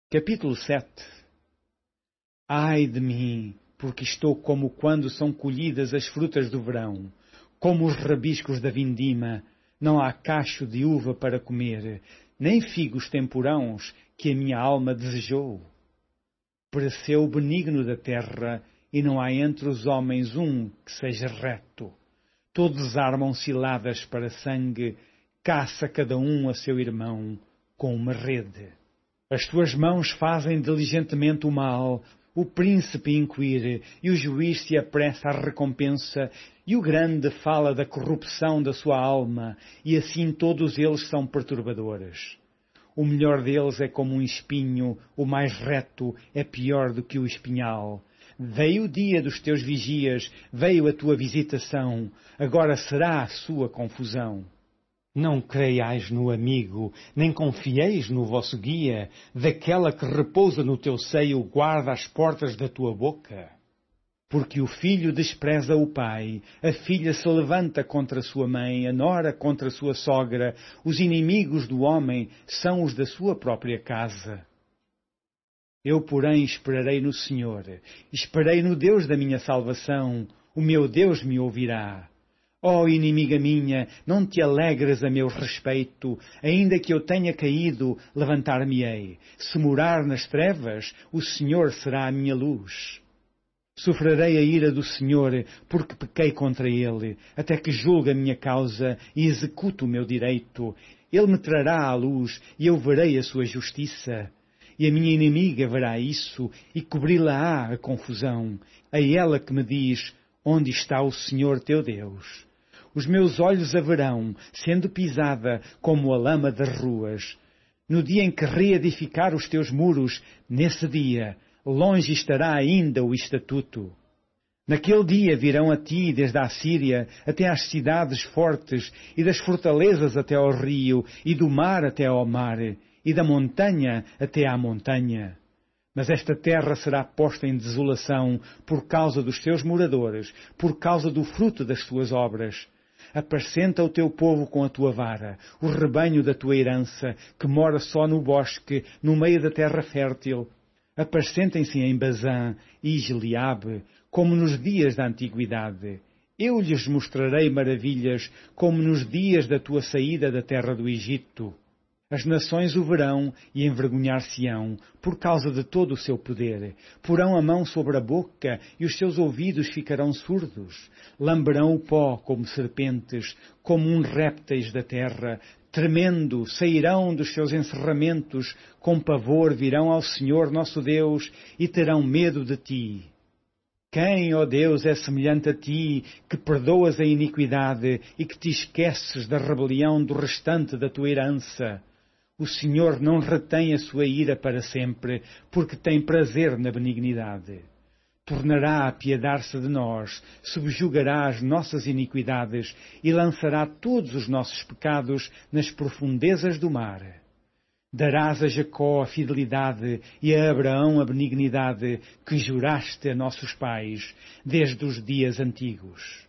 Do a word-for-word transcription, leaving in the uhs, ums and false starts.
Capítulo sete. Ai de mim, porque estou como quando são colhidas as frutas do verão, como os rabiscos da vindima, não há cacho de uva para comer, nem figos temporãos que a minha alma desejou. Pereceu o benigno da terra, e não há entre os homens um que seja reto. Todos armam ciladas para sangue, caça cada um a seu irmão com uma rede. As tuas mãos fazem diligentemente o mal, o príncipe inquire, e o juiz se apressa à recompensa, e o grande fala da corrupção da sua alma, e assim todos eles são perturbadores. O melhor deles é como um espinho, o mais reto é pior do que o espinhal. Veio o dia dos teus vigias, veio a tua visitação, agora será a sua confusão. Não creiais no amigo, nem confieis no vosso guia, daquela que repousa no teu seio guarda as portas da tua boca. Porque o filho despreza o pai, a filha se levanta contra sua mãe, a nora contra sua sogra, os inimigos do homem são os da sua própria casa. Eu, porém, esperarei no Senhor, esperei no Deus da minha salvação, o meu Deus me ouvirá. Ó oh, inimiga minha, não te alegres a meu respeito, ainda que eu tenha caído, levantar-me-ei. Se morar nas trevas, o Senhor será a minha luz. Sofrerei a ira do Senhor, porque pequei contra Ele, até que julgue a minha causa e execute o meu direito. Ele me trará à luz, e eu verei a sua justiça. E a minha inimiga verá isso, e cobri-la-á a confusão. A ela que me diz, onde está o Senhor teu Deus? Os meus olhos a verão, sendo pisada como a lama das ruas. No dia em que reedificar os teus muros, nesse dia, longe estará ainda o estatuto. Naquele dia virão a ti, desde a Síria, até às cidades fortes, e das fortalezas até ao rio, e do mar até ao mar, e da montanha até à montanha. Mas esta terra será posta em desolação por causa dos seus moradores, por causa do fruto das tuas obras. Apacenta o teu povo com a tua vara, o rebanho da tua herança, que mora só no bosque, no meio da terra fértil. Apacentem-se em Bazã e Gileade, como nos dias da antiguidade. Eu lhes mostrarei maravilhas, como nos dias da tua saída da terra do Egito. As nações o verão e envergonhar-se-ão, por causa de todo o seu poder. Porão a mão sobre a boca e os seus ouvidos ficarão surdos. Lamberão o pó como serpentes, como uns répteis da terra. Tremendo, sairão dos seus encerramentos, com pavor virão ao Senhor nosso Deus e terão medo de ti. Quem, ó Deus, é semelhante a ti, que perdoas a iniquidade e que te esqueces da rebelião do restante da tua herança? O Senhor não retém a sua ira para sempre, porque tem prazer na benignidade. Tornará a apiedar-se de nós, subjugará as nossas iniquidades e lançará todos os nossos pecados nas profundezas do mar. Darás a Jacó a fidelidade e a Abraão a benignidade que juraste a nossos pais desde os dias antigos.